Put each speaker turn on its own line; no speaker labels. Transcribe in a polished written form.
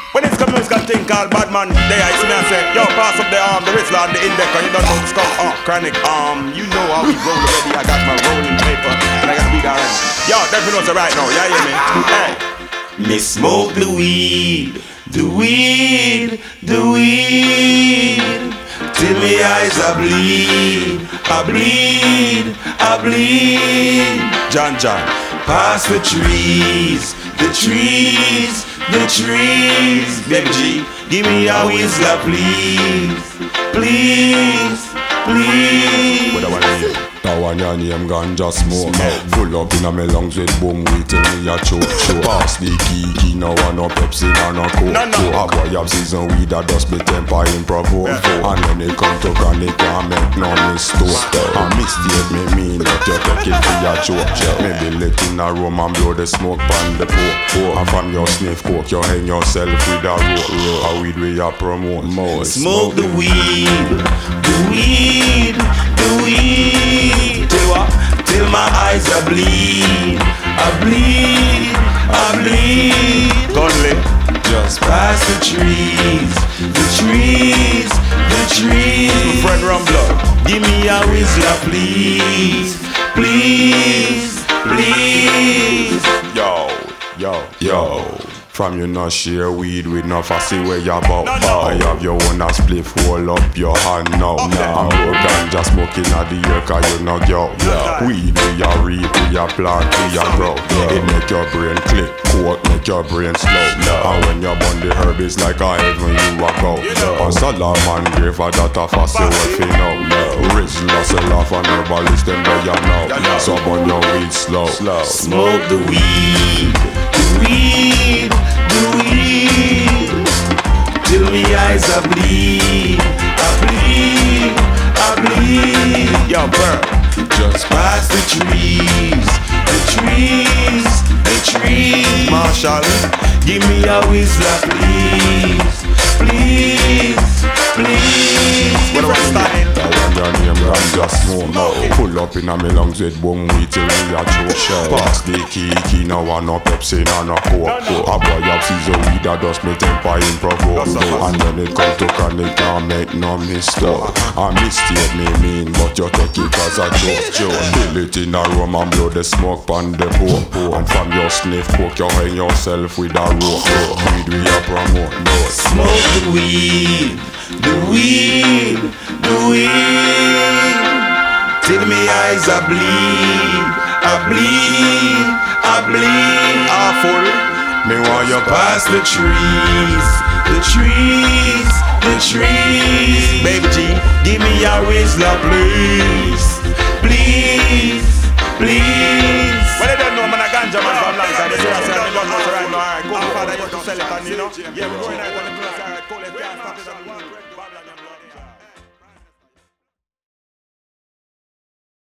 When it's come musical thing called bad man there, I see me and say, yo, pass up the arm, the wrist and the index, and you don't know the skull. Chronic, you know how we roll already. I got my rolling paper, and I got to be already. Yo, definitely knows it right now, yeah, hear me? Hey. Me smoke the weed, the weed, the weed, till me eyes are bleed, I bleed, I bleed. John, pass the trees, the trees, the trees. Baby G, give me a whistler, please, please, please. What I want to hear?
That one your name ganja smoke. Full up in my lungs with boom weed till me a choke. Pass the key, no one no Pepsi, no Coke. A boy have season weed that does me temper in provoke. And when it come to chronic, can't make no mistake. A mistake me mean that you take it for your joke. Maybe let in a room and blow the smoke pan the poke. And from your sniff coke, you hang yourself with a rope. A weed we a promote more.
Smoke the weed, the weed, the weed. Till what? Till my eyes are bleed, I bleed, I bleed. Conley, just pass the trees, the trees, the trees. My friend Rumbler, give me a whistler, please, please, please.
Yo. From you not share weed with no fussy where you about. I have your own a spliff, hold up your hand now. I'm broken, just smoking at the air cause you no go. Weed we a reap, we a plant, we a grow. It make your brain click, coke make your brain slow. And when you burn the herb it's like a heaven you a go. On Solomon grave that a fussy worth you know. Rich lost a laugh and herbalist them there you know. So burn your weed slow.
Smoke the weed, the weed, the weed, till me eyes are bleed, I bleed, I bleed. Yo, bro, just pass the trees, the trees, the trees. Marshall, give me a whistler, please, please, please. What do I style?
Your name ganja smoke. Full up in a me lungs with boom weed till me a choke. Pass the key, no one no Pepsi, no Coke. A boy have season weed that does me temper in provoke. And when it come to chronic, can't make no mistake. A mistake me mean, but you take it as a joke. Fill it in a room and blow the smoke pan the poke. And from your sniff coke, you hang yourself with a rope. Weed we a promote, no.
Smoke the weed, the weed, the weed, till me eyes are bleed, I bleed, I bleed. Awful, me want you pass the trees, the trees, the trees. Baby G, give me a whistler, please, please, please. Well, they don't know man a ganja man from long time. They say I don't know so right now. Alright, go father, you have to sell it and you know. Yeah, we're going out on the